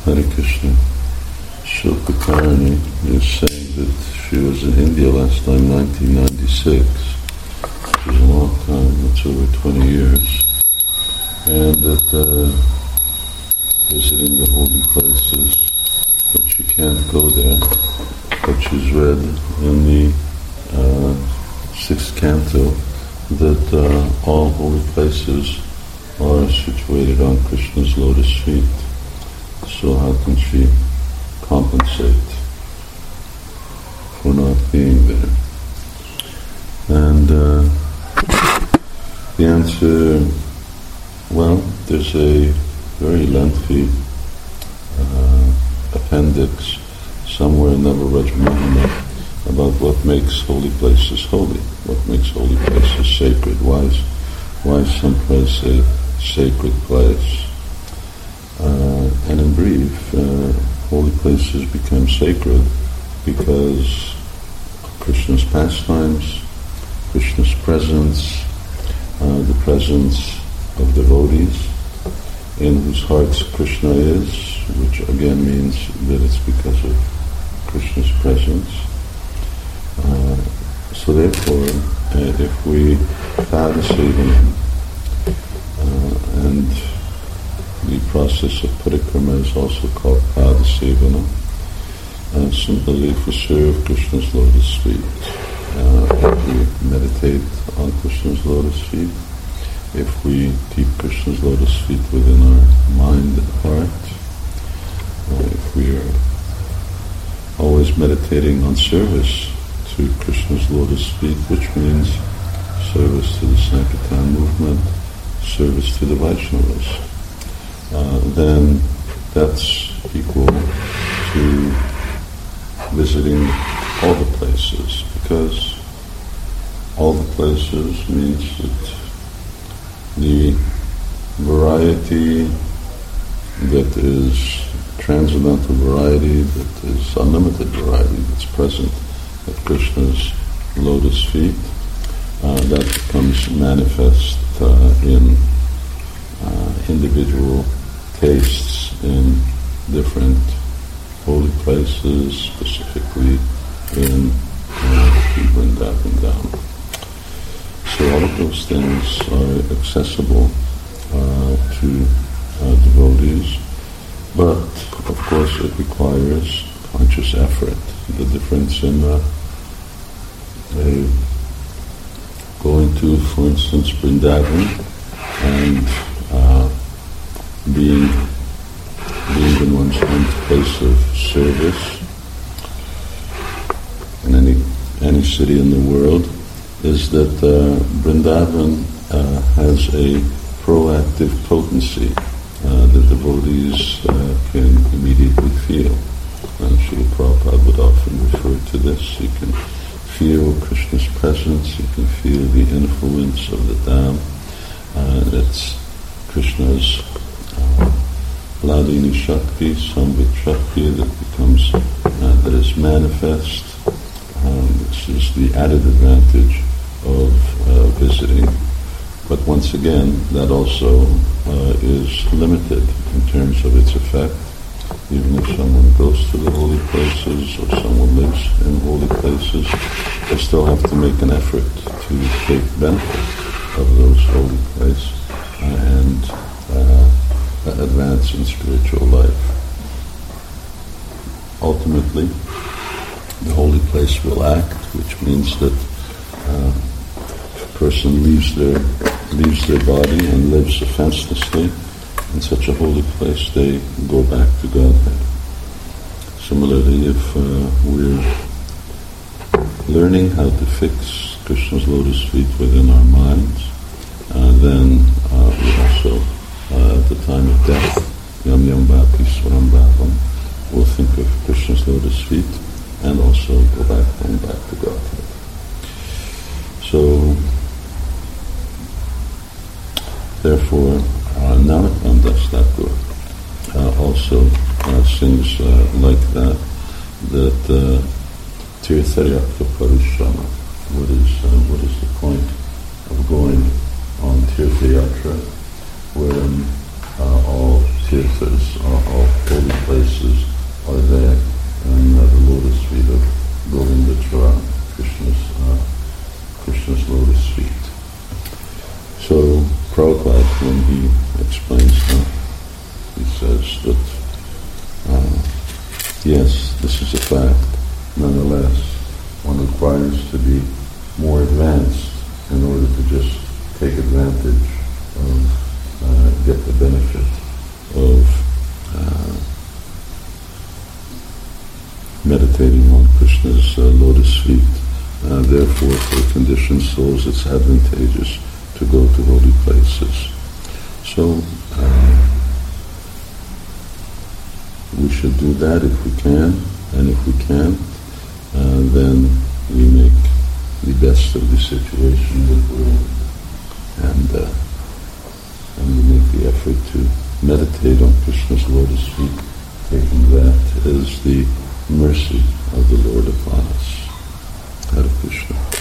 Hare Krishna. Shilpa Karani is saying that she was in India last time, 1996, which is a long time, it's over 20 years, and that visiting the holy places, but she can't go there. But she's read in the 6th canto that all holy places are situated on Krishna's lotus feet. So how can she compensate for not being there? And the answer, well, there's a very lengthy appendix somewhere in Navarajamahana about what makes holy places holy, what makes holy places sacred. Why is some place a sacred place? And in brief, holy places become sacred because Krishna's pastimes, Krishna's presence, the presence of devotees in whose hearts Krishna is, which again means that it's because of Krishna's presence. So therefore, if we Padasevana, and the process of parikrama is also called Padasevana, simply if we serve Krishna's lotus feet, if we meditate on Krishna's lotus feet, if we keep Krishna's lotus feet within our mind and heart, if we are always meditating on service to Krishna's lotus feet, which means service to the Sankirtan movement, service to the Vaishnavas, then that's equal to visiting all the places, because all the places means that the variety that is transcendental variety, that is unlimited variety that's present at Krishna's lotus feet, that becomes manifest in individual tastes in different holy places, specifically in Vrindavan Dham. So all of those things are accessible to devotees, but of course it requires conscious effort. The difference in going to, for instance, Vrindavan and being in one's own place of service in any city in the world is that Vrindavan has a proactive potency that devotees can immediately feel. And Srila Prabhupada would often refer to this. You can feel Krishna's presence, you can feel the influence of the Dham. It's Krishna's Hladini Shakti, Samvit Shakti that becomes, that is manifest. This is the added advantage of visiting. But once again, that also is limited in terms of its effect. Even if someone goes to the holy places or someone lives in holy places, they still have to make an effort to take benefit of those holy places and advance in spiritual life. Ultimately, the holy place will act, which means that if a person leaves their body and lives offenselessly in such a holy place, they go back to Godhead. Similarly, if we're learning how to fix Krishna's lotus feet within our minds, then we also, at the time of death, Yam Yam Bhati Swaram Bhavam, will think of Krishna's lotus feet and also go back home, back to Godhead. So, therefore, Narottam Das Thakur also sings like that Tirthayatra Parishrama. What is the point of going on Tirthayatra, wherein all tirthas, all holy places says that, yes, this is a fact. Nonetheless, one requires to be more advanced in order to just take advantage of, get the benefit of meditating on Krishna's lotus feet. Therefore, for conditioned souls, it's advantageous to go to holy places. So, we should do that if we can, and if we can't, then we make the best of the situation that we're in, and we make the effort to meditate on Krishna's lotus feet, taking that as the mercy of the Lord upon us. Hare Krishna.